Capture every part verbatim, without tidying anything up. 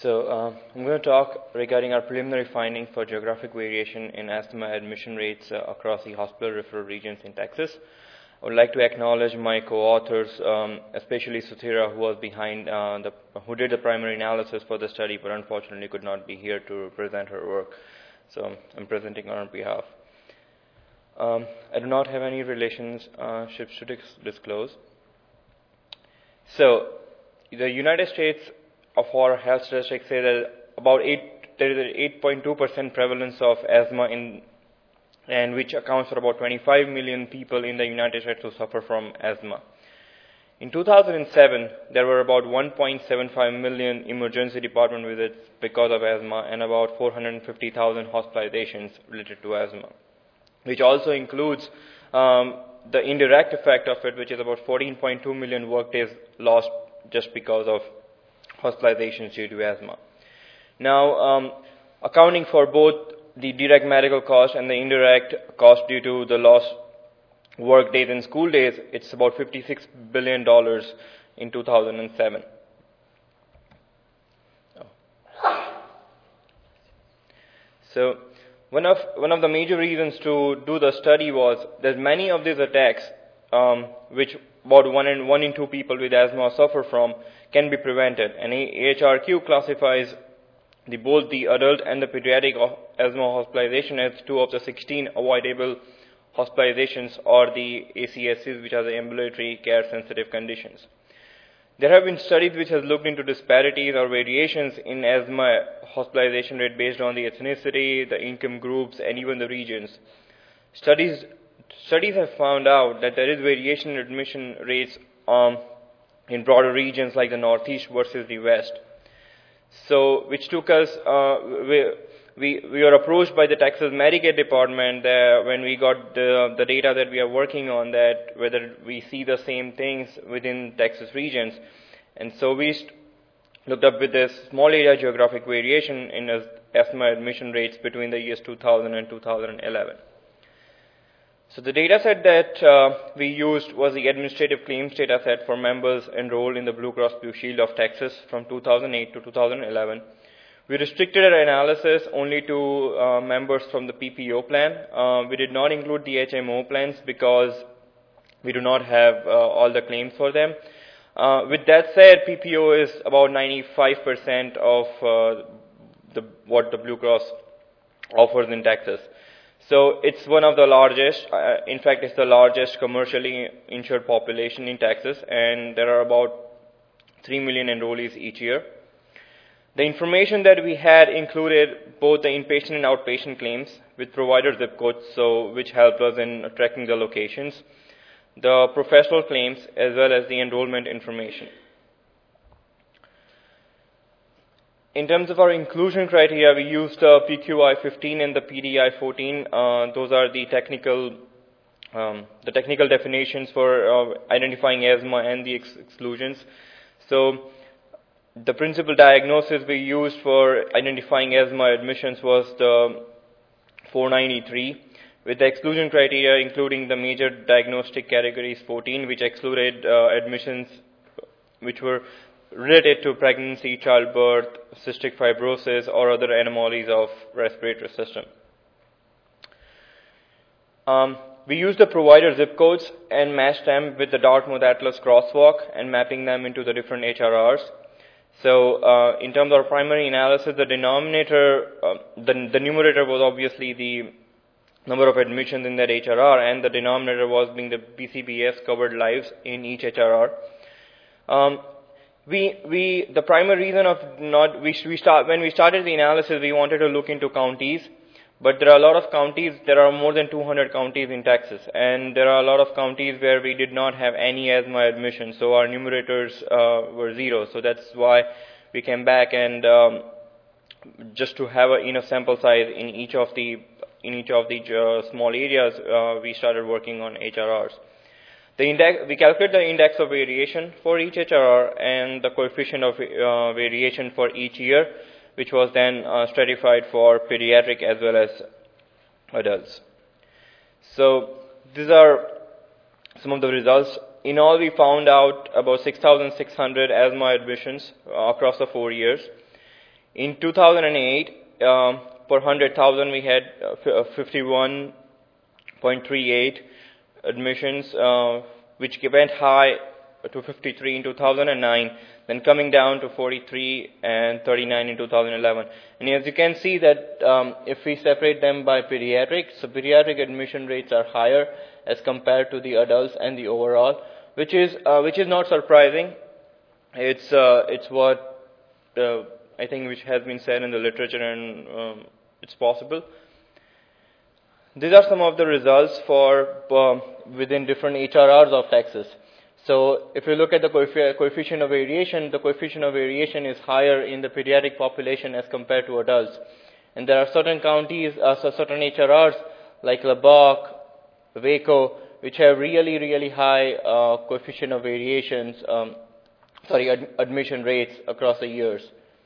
So uh, I'm going to talk regarding our preliminary finding for geographic variation in asthma admission rates uh, across the hospital referral regions in Texas. I would like to acknowledge my co-authors, um, especially Suthira, who was behind, uh, the, who did the primary analysis for the study, but unfortunately could not be here to present her work. So I'm presenting on her behalf. Um, I do not have any relationships to dis disclose. So the United States of our health statistics say that about eight, there is an eight point two percent prevalence of asthma in, and which accounts for about twenty-five million people in the United States who suffer from asthma. In two thousand seven, there were about one point seven five million emergency department visits because of asthma and about four hundred fifty thousand hospitalizations related to asthma, which also includes um, the indirect effect of it, which is about fourteen point two million workdays lost just because of hospitalizations due to asthma. Now, um, accounting for both the direct medical cost and the indirect cost due to the lost work days and school days, it's about fifty-six billion dollars in two thousand seven. So, one of, one of the major reasons to do the study was that many of these attacks, um, which about one in, one in two people with asthma suffer from, can be prevented. And A H R Q classifies the, both the adult and the pediatric asthma hospitalization as two of the sixteen avoidable hospitalizations, or the A C S Cs, which are the ambulatory care sensitive conditions. There have been studies which have looked into disparities or variations in asthma hospitalization rate based on the ethnicity, the income groups, and even the regions. Studies Studies have found out that there is variation in admission rates um, in broader regions like the Northeast versus the West. So, which took us, uh, we, we, we were approached by the Texas Medicaid department that when we got the, the data that we are working on, that whether we see the same things within Texas regions. And so we looked up with this small area geographic variation in asthma admission rates between the years two thousand and two thousand eleven. So the data set that uh, we used was the administrative claims data set for members enrolled in the Blue Cross Blue Shield of Texas from two thousand eight to two thousand eleven. We restricted our analysis only to uh, members from the P P O plan. Uh, we did not include the H M O plans because we do not have uh, all the claims for them. Uh, with that said, P P O is about ninety-five percent of uh, the, what the Blue Cross offers in Texas. So it's one of the largest, uh, in fact it's the largest commercially insured population in Texas, and there are about three million enrollees each year. The information that we had included both the inpatient and outpatient claims with provider zip codes, so which helped us in tracking the locations, the professional claims, as well as the enrollment information. In terms of our inclusion criteria, we used the P Q I fifteen and the P D I fourteen. Uh, those are the technical, um, the technical definitions for uh, identifying asthma and the ex exclusions. So, the principal diagnosis we used for identifying asthma admissions was the four ninety-three, with the exclusion criteria including the major diagnostic categories fourteen, which excluded uh, admissions which were related to pregnancy, childbirth, cystic fibrosis, or other anomalies of respiratory system. Um, we used the provider zip codes and matched them with the Dartmouth Atlas crosswalk and mapping them into the different H R Rs. So uh, in terms of our primary analysis, the denominator, uh, the, the numerator was obviously the number of admissions in that H R R, and the denominator was being the B C B S covered lives in each H R R. Um, We, we, the primary reason of not, we, we start, when we started the analysis, we wanted to look into counties, but there are a lot of counties, there are more than two hundred counties in Texas, and there are a lot of counties where we did not have any asthma admissions, so our numerators uh, were zero, so that's why we came back and um, just to have a, enough sample size in each of the, in each of the uh, small areas, uh, we started working on H R Rs. The index, we calculate the index of variation for each H R R and the coefficient of uh, variation for each year, which was then uh, stratified for pediatric as well as adults. So these are some of the results. In all, we found out about six thousand six hundred asthma admissions uh, across the four years. In two thousand eight, um, per one hundred thousand, we had uh, fifty-one point three eight admissions, uh, which went high to fifty-three in two thousand nine, then coming down to forty-three and thirty-nine in two thousand eleven. And as you can see that um, if we separate them by pediatrics, so pediatric admission rates are higher as compared to the adults and the overall, which is uh, which is not surprising. It's uh, it's what uh, I think which has been said in the literature, and um, it's possible. These are some of the results for uh, within different H R Rs of Texas. So if you look at the coef coefficient of variation, the coefficient of variation is higher in the pediatric population as compared to adults. And there are certain counties, uh, so certain H R Rs like Lubbock, Waco, which have really, really high uh, coefficient of variations, um, sorry, ad admission rates across the years.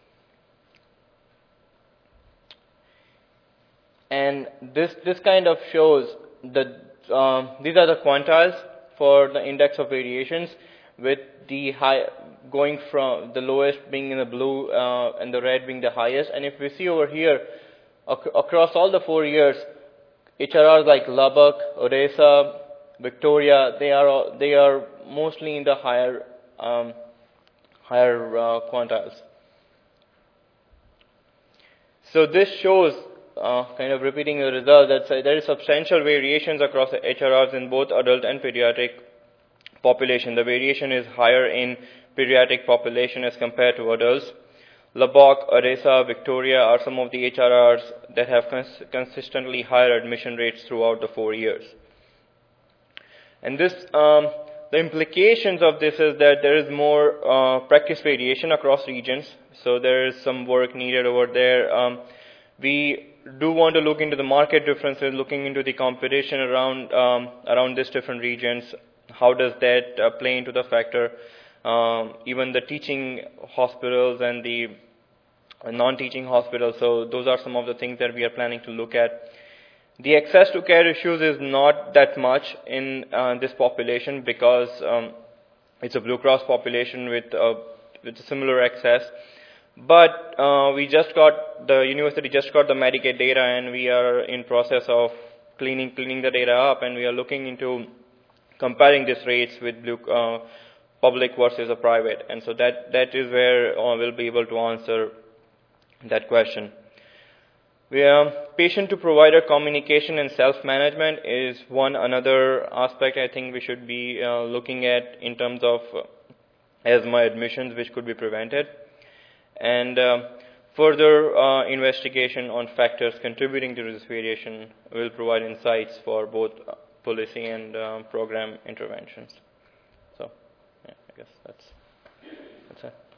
And this, this kind of shows that um, these are the quantiles for the index of variations, with the high going from the lowest being in the blue uh, and the red being the highest. And if we see over here, ac across all the four years, H R Rs like Lubbock, Odessa, Victoria, they are all, they are mostly in the higher um, higher uh, quantiles. So this shows, uh, kind of repeating the result, that uh, there is substantial variations across the H R Rs in both adult and pediatric population. The variation is higher in pediatric population as compared to adults. Lubbock, Odessa, Victoria are some of the H R Rs that have cons consistently higher admission rates throughout the four years. And this, um, the implications of this is that there is more uh, practice variation across regions. So there is some work needed over there. Um, we do want to look into the market differences, looking into the competition around um, around these different regions. How does that uh, play into the factor? Um, even the teaching hospitals and the non-teaching hospitals. So those are some of the things that we are planning to look at. The access to care issues is not that much in uh, this population, because um, it's a Blue Cross population with uh, with similar access. But uh, we just got, the university just got the Medicaid data, and we are in process of cleaning cleaning the data up, and we are looking into comparing these rates with blue, uh, public versus a private. And so that that is where uh, we'll be able to answer that question. We, um, patient to provider communication and self-management is one another aspect I think we should be uh, looking at in terms of uh, asthma admissions, which could be prevented. And uh, further uh, investigation on factors contributing to this variation will provide insights for both policy and um, program interventions. So, yeah, I guess that's, that's it.